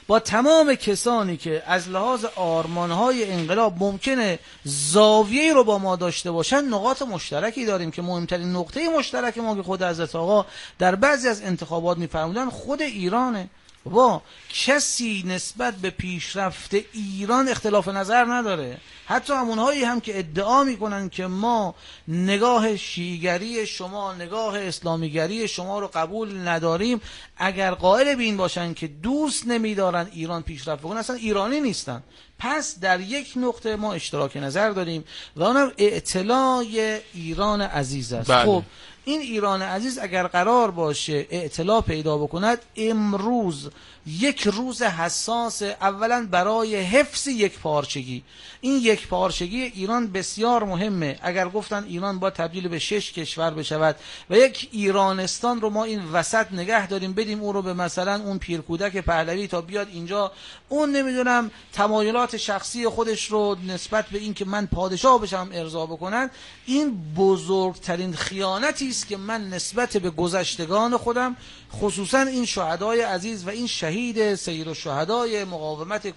با تمام کسانی که از لحاظ آرمانهای انقلاب ممکنه زاویه‌ای رو با ما داشته باشن، نقاط مشترکی داریم که مهمترین نقطه مشترک ما که خود حضرت آقا در بعضی از انتخابات می‌فرمودن خود ایرانه. بابا کسی نسبت به پیشرفت ایران اختلاف نظر نداره، حتی همونهایی هم که ادعا میکنن که ما نگاه شیعیگری شما، نگاه اسلامیگری شما رو قبول نداریم، اگر قائل به این باشن که دوست نمیدارن ایران پیشرفت بکنه، اصلا ایرانی نیستن. پس در یک نقطه ما اشتراک نظر داریم و اونم اعتلاء ایران عزیز است. بله. خب این ایران عزیز اگر قرار باشه اعتلاء پیدا بکند، امروز یک روز حساس، اولا برای حفظ یک پارچگی. این یک پارچگی ایران بسیار مهمه. اگر گفتن ایران با تبدیل به 6 کشور بشود و یک ایرانستان رو ما این وسط نگه داریم، بدیم اون رو به مثلا اون پیرکودک پهلوی تا بیاد اینجا، اون نمیدونم تمایلات شخصی خودش رو نسبت به این که من پادشاه بشم ارضا بکنن، این بزرگترین خیانتی است که من نسبت به گذشتگان خودم، خصوصا این شهدای عزیز و این شهید سید الشهدای مقاومت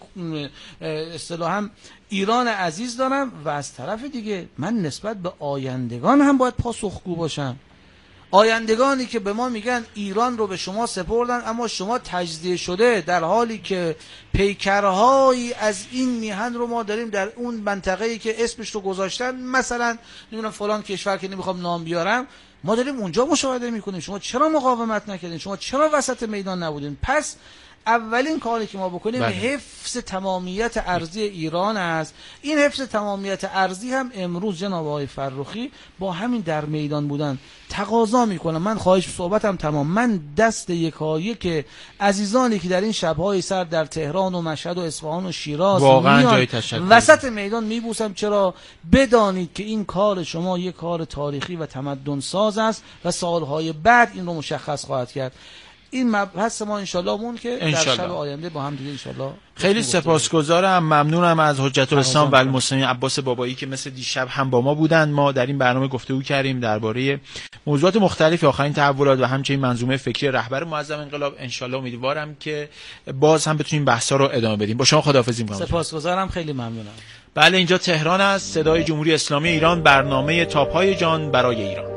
اصطلاحاً ایران عزیز دارم. و از طرف دیگه من نسبت به آیندگان هم باید پاسخگو باشم. آیندگانی که به ما میگن ایران رو به شما سپردن اما شما تجزیه شده، در حالی که پیکرهایی از این میهن رو ما داریم در اون منطقه‌ای که اسمش رو گذاشتن، مثلا نمیدونم فلان کشور که نمیخوام نام بیارم، ما داریم اونجا مشاهده میکنیم. شما چرا مقاومت نکردین؟ شما چرا وسط میدان نبودین؟ پس اولین کاری که ما بکنیم حفظ تمامیت ارضی ایران است. این حفظ تمامیت ارضی هم امروز جناب آقای فرخی با همین در میدان بودن تقاضا میکنه. من خواهش صحبتم تمام. من دست یکایک عزیزانی که در این شب‌های سرد در تهران و مشهد و اصفهان و شیراز واقعا جای تشکر وسط میدان میبوسم. چرا؟ بدانید که این کار شما یک کار تاریخی و تمدن ساز است و سالهای بعد این رو مشخص خواهد کرد. این مبحث ما انشالله مون که در شب آینده با هم دیگه انشالله. خیلی سپاسگزارم، ممنونم از حجت الاسلام و المسلمین عباس بابایی که مثل دیشب هم با ما بودن. ما در این برنامه گفتگو کردیم درباره موضوعات مختلف، آخرین تحولات و همچنین منظومه فکری رهبر معظم انقلاب. انشالله امیدوارم که باز هم بتونیم بحثا رو ادامه بدیم. با شما خداحافظی می‌کنم. سپاسگزارم، خیلی ممنونم. بله، اینجا تهران است، صدای جمهوری اسلامی ایران، برنامه تاپ‌های جان برای ایران.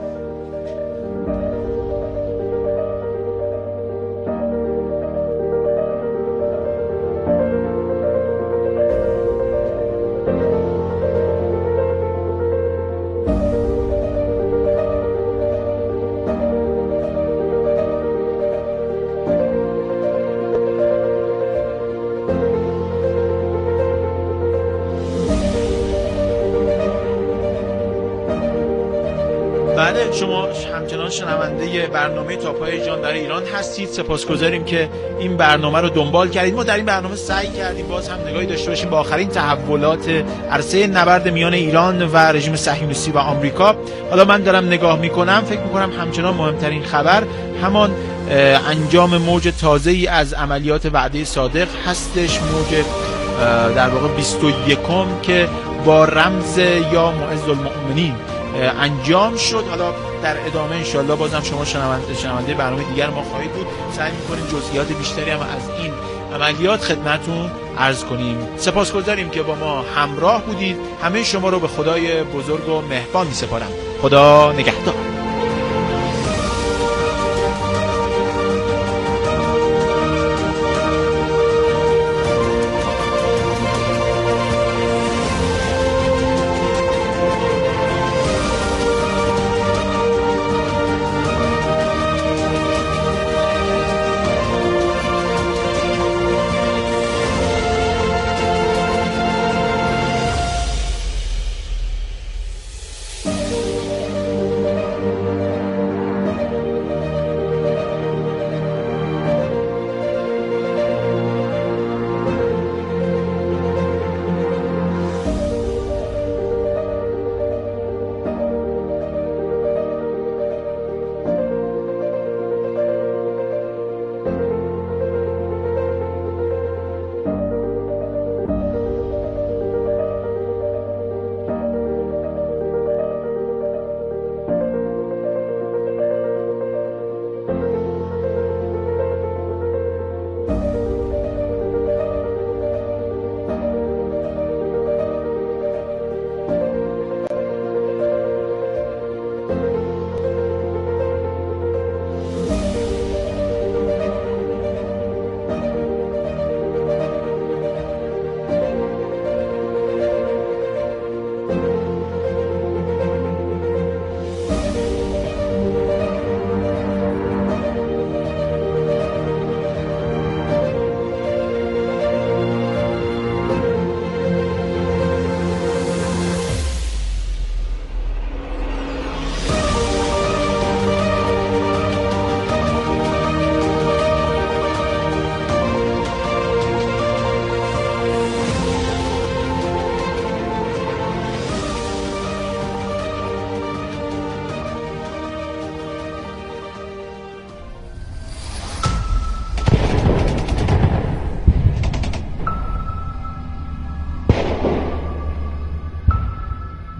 شما همچنان شنونده برنامه تاپ‌های جان در ایران هستید. سپاسگزاریم که این برنامه رو دنبال کردید. ما در این برنامه سعی کردیم باز هم نگاهی داشته باشیم به آخرین تحولات عرصه نبرد میان ایران و رژیم صهیونیستی و آمریکا. حالا من دارم نگاه میکنم، فکر میکنم همچنان مهمترین خبر همان انجام موج تازه‌ای از عملیات وعده صادق هستش، موج در واقع 21م که با رمز یا معز المؤمنین انجام شد. حالا در ادامه انشالله بازم شما شنونده برنامه دیگر ما خواهید بود. سعی می‌کنیم جزئیات بیشتری هم از این عملیات خدمتتون عرض کنیم. سپاسگزاریم که با ما همراه بودید. همه شما رو به خدای بزرگ و مهربان می‌سپارم. خدا نگهدار.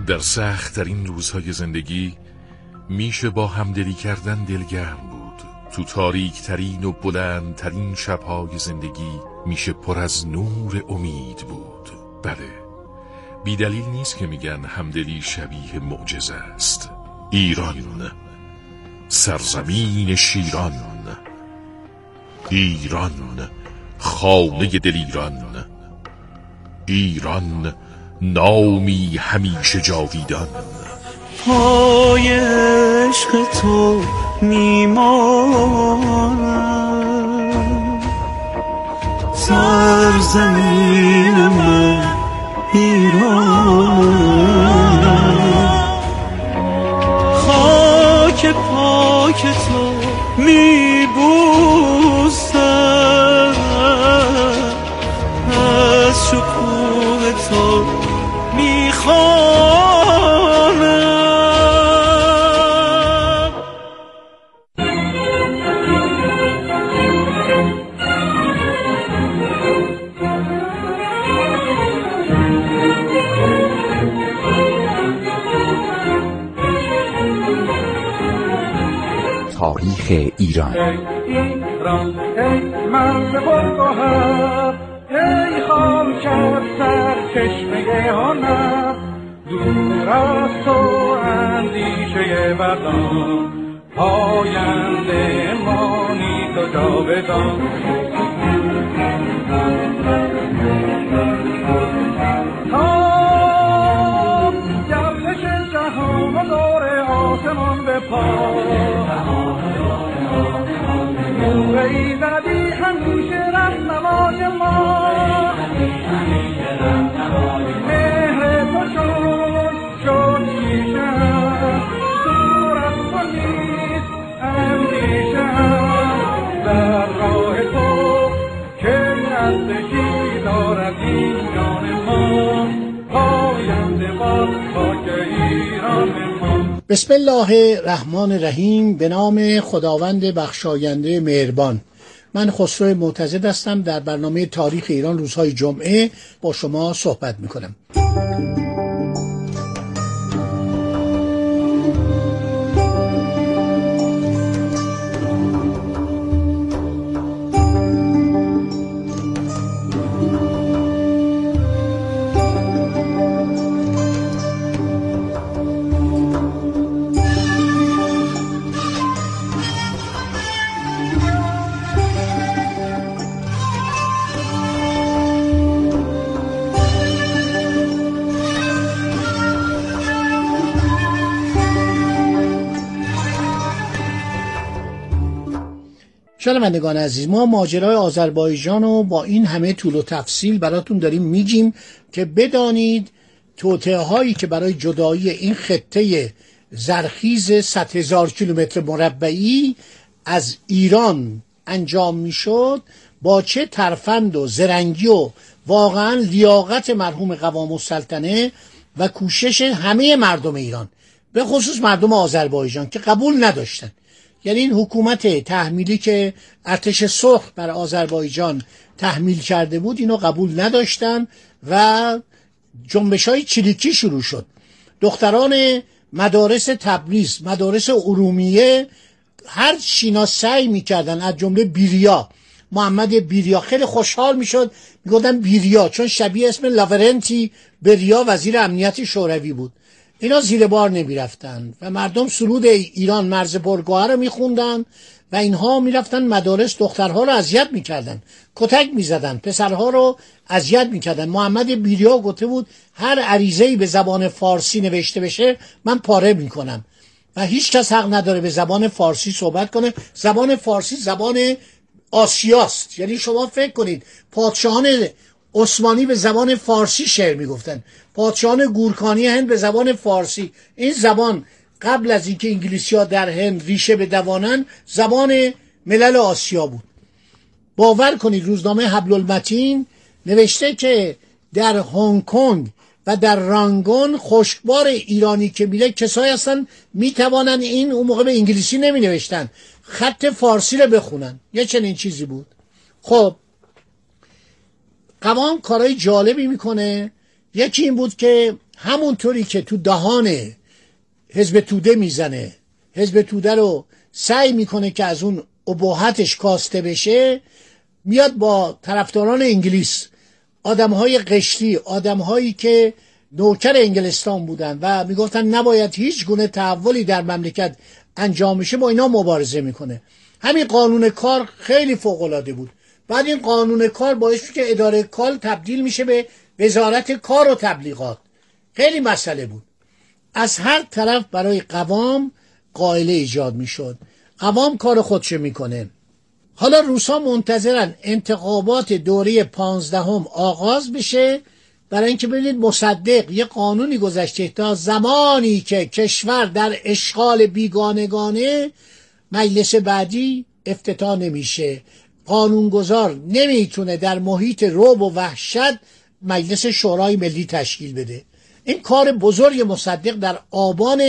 در سخت‌ترین روزهای زندگی میشه با همدلی کردن دلگرم بود. تو تاریک‌ترین و بلندترین شب‌های زندگی میشه پر از نور امید بود. بله، بی‌دلیل نیست که میگن همدلی شبیه معجزه است. ایران، سرزمین شیران، ایران، خانه دل ایران، ایران، نامی همیشه جاویدان. پای عشق تو میمانم، سرزمین من ایران، خاک پاک تو میبوسم، از شکوه تو میخوانم. تاریخ ایران. ایران ای مرد بلگوهر، ای خاکر سرچشمه هنر، دور از تو اندیشه بدان، پاینده مانی تو جاودان. تا گردش جهان و دور آسمان به پا، ای زدی همیشه رهنمای ما، مهر تو شد شیشم، دور از تو نیست اندیشم، در راه تو که نزدیکی دارد این جان ما، پاینده باد خاک ایران ما. بسم الله الرحمن الرحیم. به نام خداوند بخشاینده مهربان. من خسرو معتزد هستم. در برنامه تاریخ ایران روزهای جمعه با شما صحبت میکنم. شنوندگان عزیز، ما ماجرای آذربایجان رو با این همه طول و تفصیل براتون داریم میگیم که بدانید توطئه هایی که برای جدایی این خطه زرخیز 100,000 کیلومتر مربعی از ایران انجام میشد با چه ترفند و زرنگی و واقعا لیاقت مرحوم قوام السلطنه و کوشش همه مردم ایران، به خصوص مردم آذربایجان که قبول نداشتن. یعنی این حکومت تحمیلی که ارتش صلح بر آذربایجان تحمیل کرده بود اینو قبول نداشتن و جنبش‌های چریکی شروع شد. دختران مدارس تبریز، مدارس ارومیه، هر چینا سعی می‌کردن، از جمله بیریا، محمد بیریا خیلی خوشحال میشد، میگفتن بیریا چون شبیه اسم لاورنتی بریا وزیر امنیت شوروی بود. اینا زیر بار نمیرفتن و مردم سرود ایران مرز پرگوهر رو میخوندن و اینها میرفتن مدارس، دخترها رو اذیت میکردن، کتک میزدن، پسرها رو اذیت میکردن. محمد بیریا گفته بود هر عریضه‌ای به زبان فارسی نوشته بشه من پاره میکنم و هیچ کس حق نداره به زبان فارسی صحبت کنه. زبان فارسی زبان آسیاست. یعنی شما فکر کنید پادشاهان عثمانی به زبان فارسی شعر میگفتن، پادشاهان گورکانی هند به زبان فارسی. این زبان قبل از اینکه انگلیسی‌ها در هند ریشه بدوانند زبان ملل آسیا بود. باور کنید روزنامه حبل المتین نوشته که در هنگ کنگ و در رانگون خشکبار ایرانی که میره کسایی هستن میتوانن، این اون موقع به انگلیسی نمی نوشتن، خط فارسی رو بخونن. یه چنین چیزی بود. خب قوام کارهای جالبی میکنه یکی این بود که همونطوری که تو دهان حزب توده میزنه، حزب توده رو سعی میکنه که از اون اباحتش کاسته بشه، میاد با طرفداران انگلیس، آدمهای قشری، آدمهایی که نوکر انگلستان بودن و میگفتن نباید هیچ گونه تحولی در مملکت انجام بشه، با اینا مبارزه میکنه. همین قانون کار خیلی فوق‌العاده بود. بعد این قانون کار باعث شد که اداره کار تبدیل میشه به وزارت کار و تبلیغات. خیلی مسئله بود. از هر طرف برای قوام قائله ایجاد میشد. قوام کار خودشو میکنه. حالا روسا منتظرن انتخابات دوره 15 آغاز بشه برای اینکه ببینید مصدق یه قانونی گذاشته تا زمانی که کشور در اشغال بیگانگانه مجلس بعدی افتتاح نمیشه، قانونگذار نمیتونه در محیط رعب و وحشت مجلس شورای ملی تشکیل بده. این کار بزرگ مصدق در آبان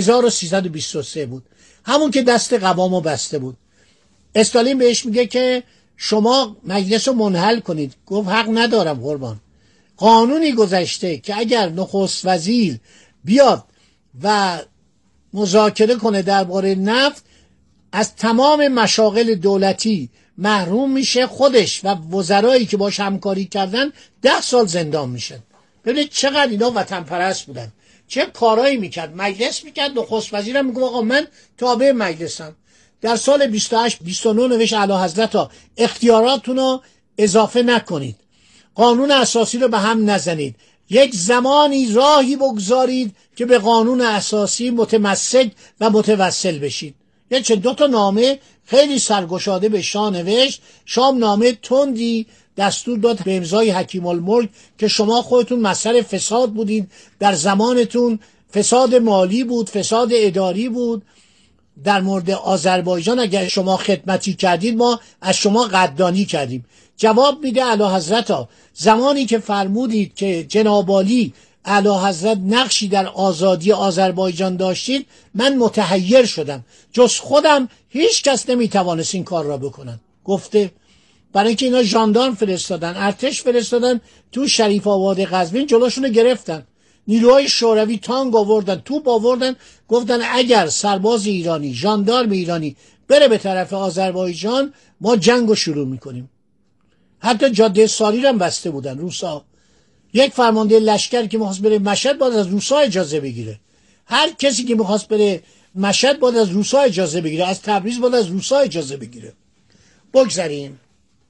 1323 بود، همون که دست قوامو بسته بود. استالین بهش میگه که شما مجلس رو منحل کنید. گفت حق ندارم قربان. قانونی گذشته که اگر نخست وزیر بیاد و مذاکره کنه درباره نفت از تمام مشاغل دولتی محروم میشه، خودش و وزرایی که باش همکاری کردن 10 سال زندان میشن. ببینید چقدر اینا وطن پرست بودن، چه کارایی میکرد. مجلس میکرد، نخست وزیرم میگه آقا من تابع مجلسم. در سال 28-29 نوشت اعلیحضرت اختیاراتتون رو اضافه نکنید، قانون اساسی رو به هم نزنید، یک زمانی راهی بگذارید که به قانون اساسی متمسک و متوسل بشید. یه چه 2 نامه خیلی سرگشاده به شاه نوشت. شاه نامه تندی دستور داد به امضای حکیم الملک که شما خودتون مسئله فساد بودید، در زمانتون فساد مالی بود، فساد اداری بود. در مورد آذربایجان اگر شما خدمتی کردید ما از شما قدردانی کردیم. جواب میده اعلیحضرت زمانی که فرمودید که جناب عالی اعلیحضرت نقشی در آزادی آذربایجان داشتید، من متحیر شدم، جز خودم هیچ کس نمیتوانست این کار را بکنن. گفته برای اینکه اینا ژاندارم فرستادن، ارتش فرستادن تو شریف آباد قزوین، جلوشون رو گرفتن، نیروهای شوروی تانک آوردن، توپ آوردن، گفتن اگر سرباز ایرانی، ژاندارم ایرانی بره به طرف آذربایجان ما جنگو شروع میکنیم. حتی جاده ساری هم بسته بودن روسا. یک فرمانده لشکر که می‌خواست بره مشهد باید از روسا اجازه بگیره. هر کسی که می‌خواست بره مشهد باید از روسا اجازه بگیره، از تبریز باید از روسا اجازه بگیره. بگذاریم.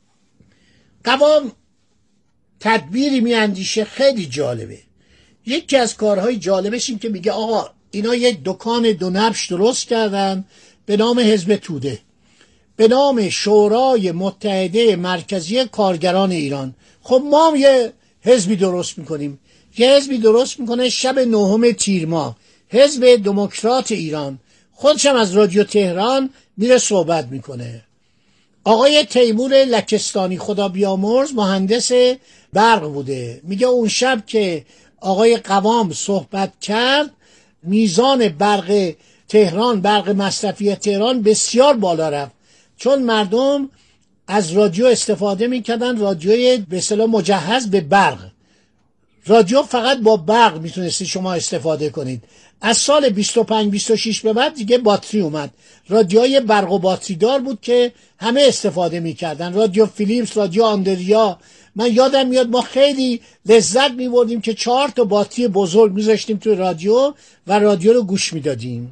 قوام تدبیری میاندیشه خیلی جالبه. یکی از کارهای جالبش این که میگه آقا اینا یک دکان دونبش درست کردن به نام حزب توده، به نام شورای متحده مرکزی کارگران ایران. خب ما هم یه حزبی درست میکنیم. یه حزبی درست میکنه شب 9 تیر ماه، حزب دموکرات ایران. خودشم از رادیو تهران میره صحبت میکنه. آقای تیمور لکستانی خدا بیامرز مهندس برق بوده. میگه اون شب که آقای قوام صحبت کرد میزان برق تهران، برق مصرفی تهران بسیار بالا رفت، چون مردم از رادیو استفاده میکردن، رادیوی به اصطلاح مجهز به برق. رادیو فقط با برق میتونستی شما استفاده کنید. از سال 25-26 به بعد دیگه باتری اومد. رادیوهای برق و باتری دار بود که همه استفاده میکردن، رادیو فیلیپس، رادیو آندریا. من یادم میاد ما خیلی لذت میبردیم که 4 باتری بزرگ میذاشتیم توی رادیو و رادیو رو گوش میدادیم.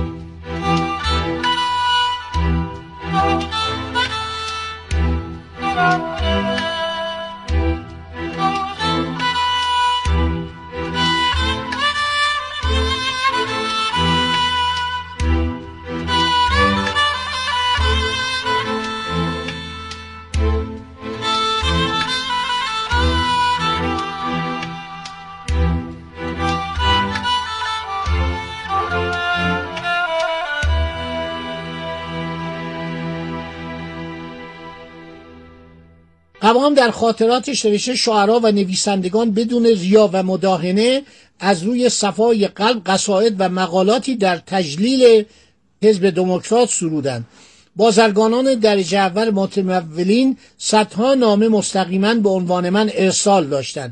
قوام در خاطراتش نوشته شاعرها و نویسندگان بدون ریا و مداهنه از روی صفای قلب قصائد و مقالاتی در تجلیل حزب دموکرات سرودند. بازرگانان درجه اول متمولین صدها نامه مستقیما به عنوان من ارسال داشتند.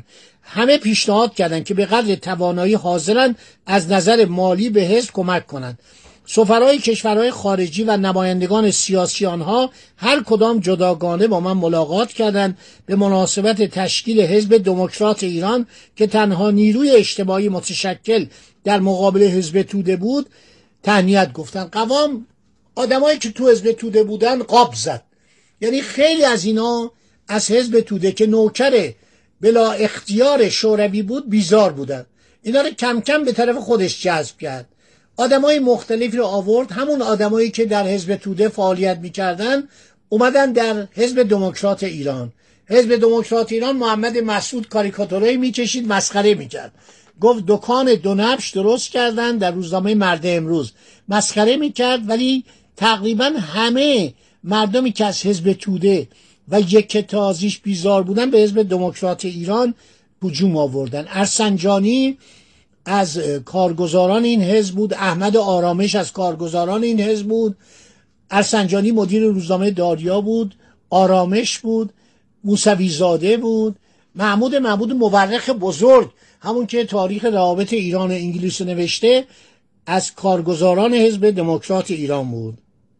همه پیشنهاد کردند که به قدر توانایی حاضرن از نظر مالی به حزب کمک کنند. سفرای کشورهای خارجی و نمایندگان سیاسی آنها هر کدام جداگانه با من ملاقات کردند به مناسبت تشکیل حزب دموکرات ایران که تنها نیروی اجتماعی متشکل در مقابل حزب توده بود تهنیت گفتن. قوام آدمایی که تو حزب توده بودن قاب زد، یعنی خیلی از اینا از حزب توده که نوکر بلا اختیار شوروی بود بیزار بودن، اینا رو کم کم به طرف خودش جذب کرد. آدمای مختلفی رو آورد، همون آدمایی که در حزب توده فعالیت میکردن اومدن در حزب دموکرات ایران. حزب دموکرات ایران محمد مسعود کاریکاتورایی میکشید، مسخره میکرد، گفت دکان دو نبش درست کردن در روزنامه مرد امروز، مسخره میکرد. ولی تقریبا همه مردمی که از حزب توده و یک تازیش بیزار بودن به حزب دموکرات ایران هجوم آوردن. ارسنجانی از کارگزاران این حزب بود، احمد آرامش از کارگزاران این حزب بود، ارسنجانی مدیر روزنامه داریا بود، آرامش بود، موسوی زاده بود، محمود مورخ بزرگ همون که تاریخ روابط ایران و انگلیس نوشته از کارگزاران حزب دموکرات ایران بود.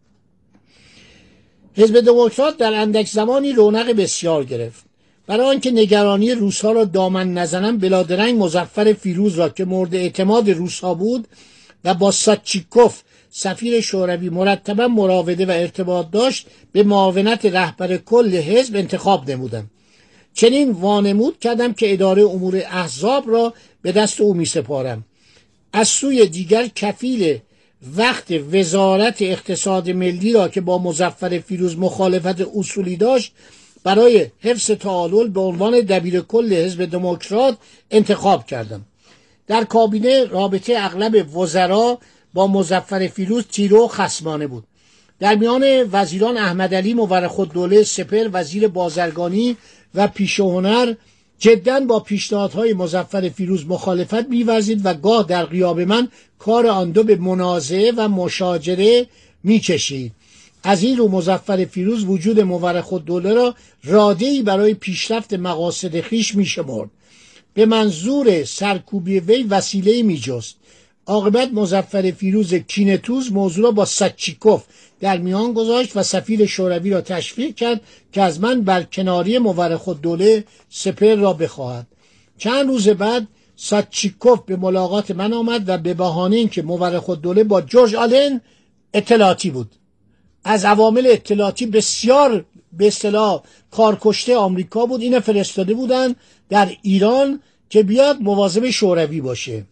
حزب دموکرات در اندک زمانی رونق بسیار گرفت. برای آنکه نگرانی روس‌ها را دامن نزنند بلادرنگ مظفر فیروز را که مورد اعتماد روس‌ها بود و با ساتچیکوف سفیر شوروی مرتبا مراوده و ارتباط داشت به معاونت رهبر کل حزب انتخاب نمودم. چنین وانمود کردم که اداره امور احزاب را به دست او می سپارم. از سوی دیگر کفیل وقت وزارت اقتصاد ملی را که با مظفر فیروز مخالفت اصولی داشت برای حفظ تعادل به عنوان دبیر کل حزب دموکرات انتخاب کردم. در کابینه رابطه اغلب وزرا با مظفر فیروز تیره و خصمانه بود. در میان وزیران احمدعلی مورخ‌الدوله سپهر وزیر بازرگانی و پیشهنر جداً با پیشنهادهای مظفر فیروز مخالفت می‌ورزید و گاه در غیاب من کار آن دو به منازعه و مشاجره می‌کشید. از این رو مظفر فیروز وجود مورخ‌الدوله را راده‌ای برای پیشرفت مقاصد خویش می‌شمرد. به منظور سرکوبی وی وسیله‌ای می‌جست. عاقبت مظفر فیروز کینه‌توز موضوع را با ساتچیکوف در میان گذاشت و سفیر شوروی را تشویق کرد که از من برکناری مورخ‌الدوله سپهر را بخواهد. چند روز بعد ساتچیکوف به ملاقات من آمد و به بهانه اینکه مورخ‌الدوله با جورج آلن اطلاعاتی بود، از عوامل اطلاعاتی بسیار به اصطلاح کارکشته آمریکا بود، این فرستاده بودن در ایران که بیاد مواظب شوروی باشه.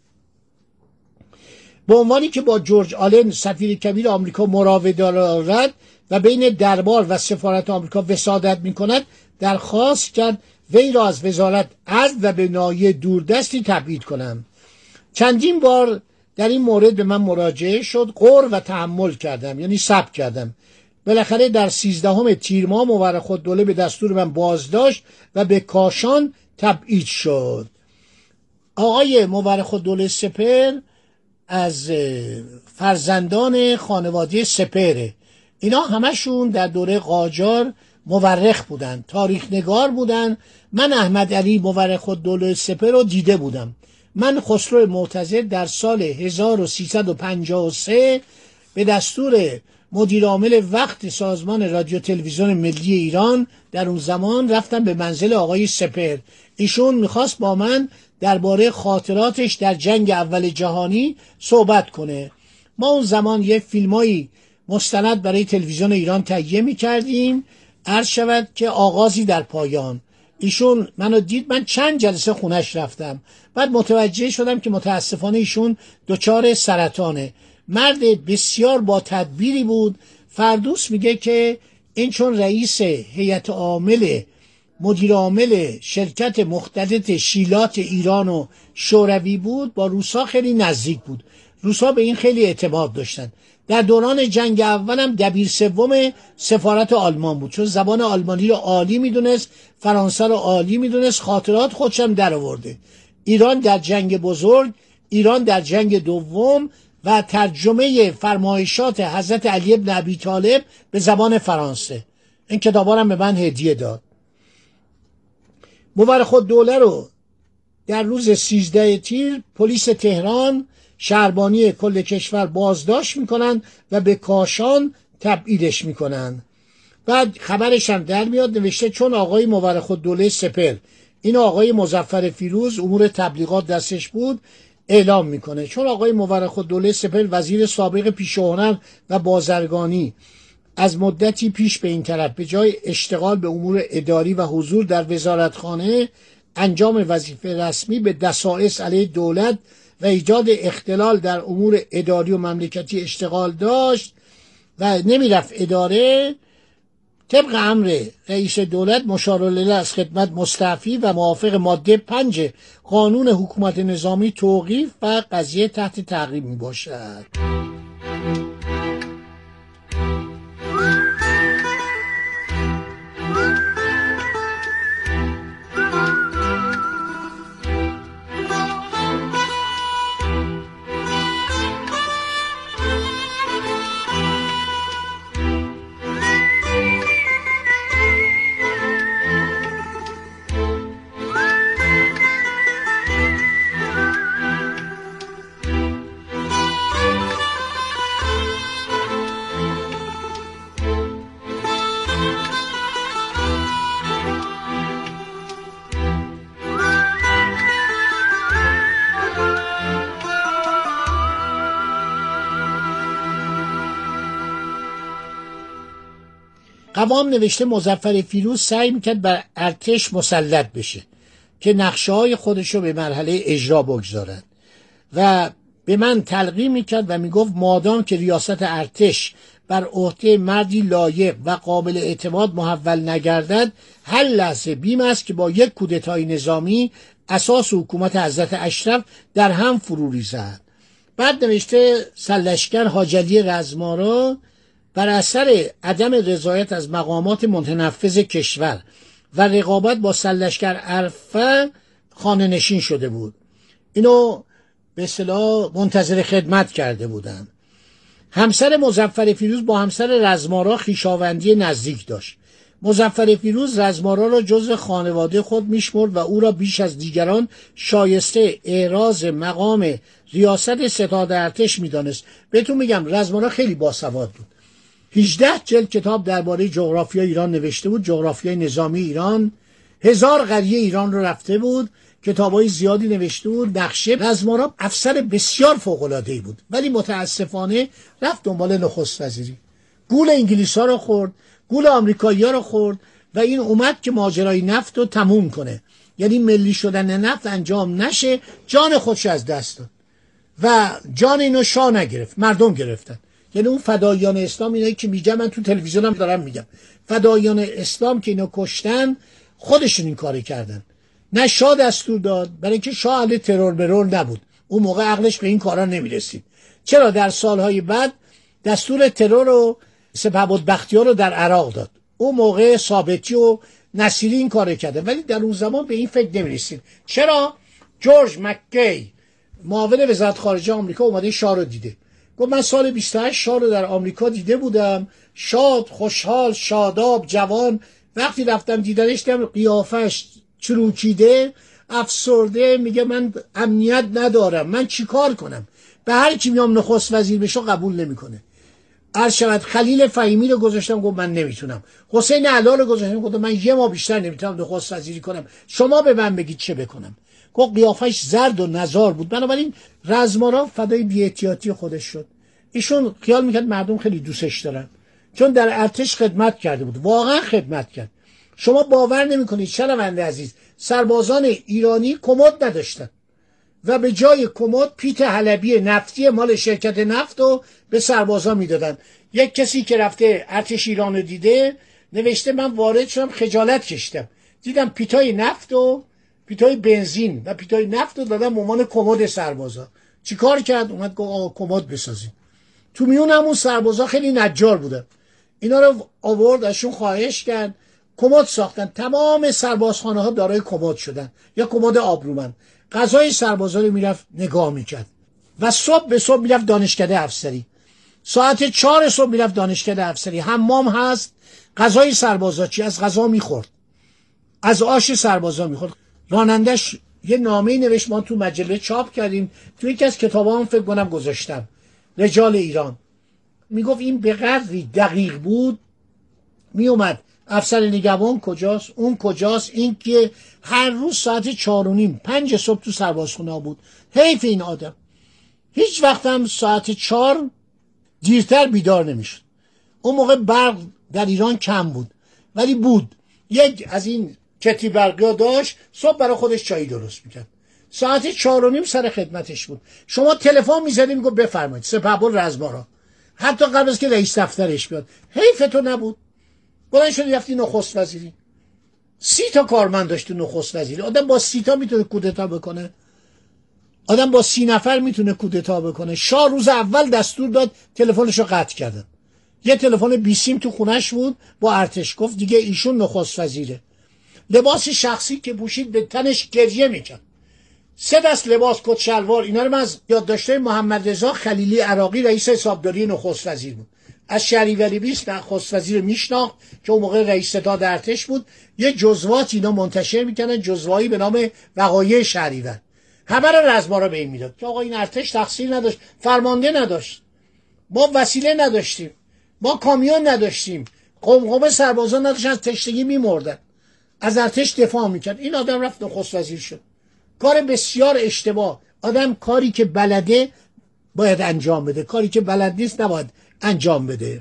به عنوانی که با جورج آلن سفیر کبیر آمریکا مراوده دارد و بین دربار و سفارت آمریکا وسادت می‌کند، درخواست کرد وی را از وزارت عزل و به ناحیه دوردستی تبعید کنم. چندین بار در این مورد به من مراجعه شد، غور و تحمل کردم، یعنی صبر کردم. بالاخره در 13 تیر ماه مورخ‌الدوله به دستور من بازداشت و به کاشان تبعید شد. آقای مورخ‌الدوله سپهر از فرزندان خانواده سپهره. اینا همشون در دوره قاجار مورخ بودن، تاریخ نگار بودن. من احمدعلی مورخ‌الدوله سپهر رو دیده بودم. من خسرو معتضد در سال 1353 به دستور مدیر عامل وقت سازمان رادیو تلویزیون ملی ایران در اون زمان رفتم به منزل آقای سپهر. ایشون میخواست با من درباره خاطراتش در جنگ اول جهانی صحبت کنه. ما اون زمان یه فیلمایی مستند برای تلویزیون ایران تهیه میکردیم، عرض شود که آغازی در پایان. ایشون منو دید، من چند جلسه خونش رفتم، بعد متوجه شدم که متاسفانه ایشون دچار سرطانه. مرد بسیار با تدبیری بود. فردوس میگه که این چون رئیس هیئت عامل مدیر عامل شرکت مختلط شیلات ایران و شوروی بود، با روسا خیلی نزدیک بود. روسا به این خیلی اعتماد داشتن. در دوران جنگ اول هم دبیر سوم سفارت آلمان بود، چون زبان آلمانی رو عالی میدونست، فرانسه رو عالی میدونست، خاطرات خودشم در آورده. ایران در جنگ بزرگ، ایران در جنگ دوم و ترجمه فرمایشات حضرت علی بن ابی طالب به زبان فرانسه. این کتابا رو به من هدیه داد. مورخ‌الدوله رو در روز 13 تیر پلیس تهران شهربانی کل کشور بازداشت میکنن و به کاشان تبعیدش میکنن. بعد خبرش هم در میاد، نوشته چون آقای مورخ‌الدوله سپهر، این آقای مظفر فیروز امور تبلیغات دستش بود، اعلام میکنه چون آقای مورخ‌الدوله سپهر وزیر سابق پیش‌وهنر و بازرگانی از مدتی پیش به این طرف به جای اشتغال به امور اداری و حضور در وزارتخانه انجام وظیفه رسمی به دسائس علیه دولت و ایجاد اختلال در امور اداری و مملکتی اشتغال داشت و نمیرفت اداره، طبق امر رئیس دولت مشارالله از خدمت مستعفی و موافق ماده 5 قانون حکومت نظامی توقیف و قضیه تحت تعقیب می باشد. قوام نوشته مظفر فیروز سعی میکرد بر ارتش مسلط بشه که نقشه‌های خودش رو به مرحله اجرا بگذارد و به من تلقی میکرد و میگفت مادام که ریاست ارتش بر عهده مردی لایق و قابل اعتماد محول نگردد، هر لحظه بیم است که با یک کودتای نظامی اساس حکومت حضرت اشرف در هم فرو ریزد. بعد نوشته سرلشکر حاج علی رزمارا بر اثر عدم رضایت از مقامات متنفذ کشور و رقابت با سرلشکر عرفه خانه نشین شده بود. اینو به اصطلاح منتظر خدمت کرده بودن. همسر مظفر فیروز با همسر رزمارا خویشاوندی نزدیک داشت. مظفر فیروز رزمارا را جزو خانواده خود میشمرد و او را بیش از دیگران شایسته اعراض مقام ریاست ستاد ارتش میدانست. بهتون میگم رزمارا خیلی باسواد بود. 18 جلد کتاب درباره جغرافیای ایران نوشته بود، جغرافیای نظامی ایران، 1000 قریه ایران رو رفته بود، کتابای زیادی نوشته بود. نقشه رزمارا افسر بسیار فوق‌العاده‌ای بود، ولی متاسفانه رفت دنبال نخست وزیری. گول انگلیس‌ها رو خورد، گول آمریکایی‌ها رو خورد و این اومد که ماجرای نفت رو تموم کنه، یعنی ملی شدن نفت انجام نشه، جان خودش از دست داد و جان اینو شاه نگرفت، مردم گرفتن. یعنی اون فداییان اسلام، اینایی که میگم من تو تلویزیونم دارم میگم، فداییان اسلام که اینو کشتن خودشون این کاری کردن، نه شاه دستور داد، برای اینکه شاه اهل ترور برور نبود، اون موقع عقلش به این کارا نمیرسید. چرا در سالهای بعد دستور ترور و سپهبد بختیار رو در عراق داد، اون موقع ثابتی و نصیری این کارو کرده، ولی در اون زمان به این فکر نمیرسید. چرا؟ جورج مککی معاون وزارت خارجه آمریکا اومده شاه رو دیده، گفت من سال 28 شاه رو در آمریکا دیده بودم، شاد، خوشحال، شاداب، جوان. وقتی رفتم دیدنش دیدم قیافش چروکیده، افسرده، میگه من امنیت ندارم، من چیکار کنم؟ به هر کی میام نخست وزیر بشه قبول نمیکنه. عرض شود خلیل فهیمی رو گذاشتم، گفت من نمیتونم. حسین علا رو گذاشتم، گفت من یه ماه بیشتر نمیتونم نخست وزیری کنم، شما به من بگید چه بکنم. گفت قیافش زرد و نزار بود. بنابراین رزمارا فدای بی‌احتیاطی خودش شد. ایشون خیال میکرد مردم خیلی دوستش دارن، چون در ارتش خدمت کرده بود، واقعا خدمت کرد. شما باور نمیکنید شنونده عزیز، سربازان ایرانی کمد نداشتن و به جای کمد پیت حلبی نفتی مال شرکت نفت رو به سربازان میدادن. یک کسی که رفته ارتش ایران رو دیده نوشته من وارد شدم خجالت کشیدم، دیدم پیتای نفت و پیتای بنزین و پیتای نفت رو دادن به عنوان کمد سربازا. چیکار کرد؟ اومد گفت آقا کمد بسازیم. تو میون همون سربازا خیلی نجار بودن، اینا رو آورد ازشون خواهش کرد، کمد ساختن. تمام سربازخانه ها دارای کمد شدن یا کمد آبرومند. غذای سربازا رو میرفت نگاه میکرد و صبح به صبح میرفت دانشکده افسری، ساعت 4 صبح میرفت دانشکده افسری. حمام هست، غذای سربازا چی؟ از غذا میخورد، از آش سربازا میخورد. رانندش یه نامه نوشت، ما تو مجله چاپ کردیم، تو یکی از کتابام فکر کنم گذاشتم، رجال ایران. میگفت این به قدری دقیق بود، میومد افسر نگهبان کجاست، اون کجاست، این که هر روز ساعت 4:30 5 صبح تو سربازخونه بود. حیف این آدم. هیچ وقت هم ساعت 4 دیرتر بیدار نمیشد. اون موقع برق در ایران کم بود، ولی بود. یک از این کتری برقی داشت، صبح برای خودش چای درست میکرد. ساعت 4:30 سر خدمتش بود. شما تلفن میزدی میگو بفرمایید سپهبد رزمارا، حتی قبل از که رئیس دفترش بیاد. حیف تو نبود. بلند شدی رفتی نخست وزیری. 30 تا کارمند داشت تو نخست وزیری. آدم با 30 تا میتونه کودتا بکنه؟ آدم با 30 نفر میتونه کودتا بکنه؟ شاه روز اول دستور داد تلفنشو قطع کردن. یه تلفن 20 سیم تو خونش بود با ارتش، گفت دیگه ایشون نخست وزیره. لباس شخصی که پوشید به تنش گریه میکرد. 3 دست لباس، کت شلوار. اینا رو من از یادداشت‌های محمد رضا خلیلی عراقی رئیس حسابداری نخست وزیر بود، از شهریوری 20 نخست وزیر میشناخت که اون موقع رئیس ستاد ارتش بود. یه جزوات اینا منتشر میکنن، جزوایی به نام وقایع شهریور. همه رو رزمارا به این میداد که آقا این ارتش تقصیر نداشت، فرمانده نداشت، ما وسیله نداشتیم، ما کامیون نداشتیم، قمقمه سربازان نداشتن، از تشنگی میمردن، از ارتش دفاع میکرد. این آدم رفت نخست وزیر شد. کار بسیار اشتباه. آدم کاری که بلده باید انجام بده، کاری که بلد نیست نباید انجام بده.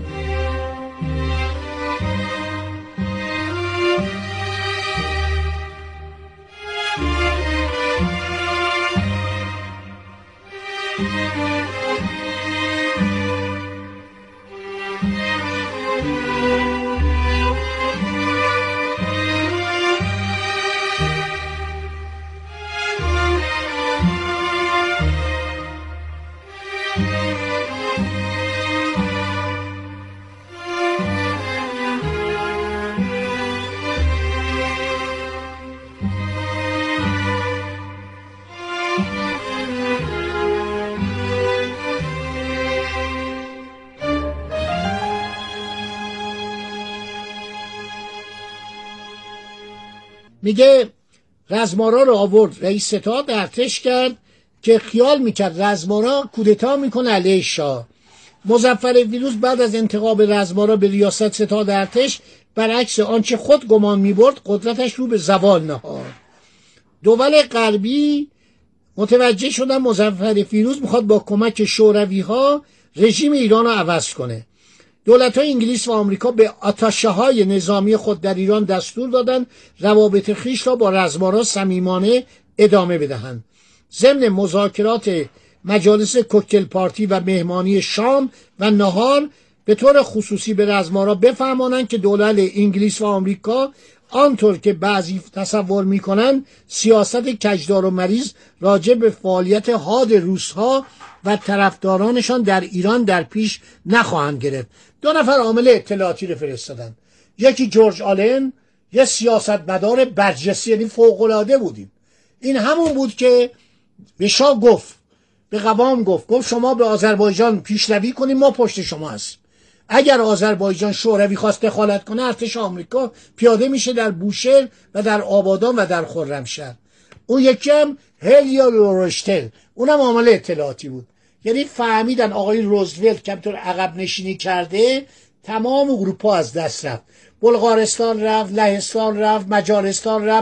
میگه رزمارا رو آورد رئیس ستاد ارتش کرد که خیال میکرد رزمارا کودتا میکنه علیه شاه. مظفر فیروز بعد از انتخاب رزمارا به ریاست ستاد ارتش برعکس آنچه خود گمان میبرد قدرتش رو به زوال نهاد. دول غربی متوجه شدن مظفر فیروز میخواد با کمک شوروی ها رژیم ایران رو عوض کنه. دولت‌های انگلیس و آمریکا به آتاشه‌های نظامی خود در ایران دستور دادند روابط خویش را با رزمارا صمیمانه ادامه بدهند. ضمن مذاکرات مجالس کوکتل پارتی و مهمانی شام و نهار به طور خصوصی به رزمارا بفرمانند که دولت انگلیس و آمریکا آنطور که بعضی تصور می‌کنند سیاست کجدار و مریض راجع به فعالیت حاد روس‌ها و طرفدارانشان در ایران در پیش نخواهند گرفت. 2 نفر عامل اطلاعاتی رو فرستادن. یکی جورج آلن، یه سیاستمدار برجسته، یعنی فوق‌العاده بودیم. این همون بود که به شاه گفت، به قوام گفت شما به آذربایجان پیشروی کنید، ما پشت شما هستیم. اگر آذربایجان شوروی خواست دخالت کنه ارتش آمریکا پیاده میشه در بوشهر و در آبادان و در خرمشهر. اون یکی هم هلیا لورشتل، اونم عامل اطلاعاتی بود. یعنی فهمیدن آقای روزولت که همطور عقب نشینی کرده تمام اروپا از دست رفت. بلغارستان رفت، لهستان رفت، مجارستان رفت،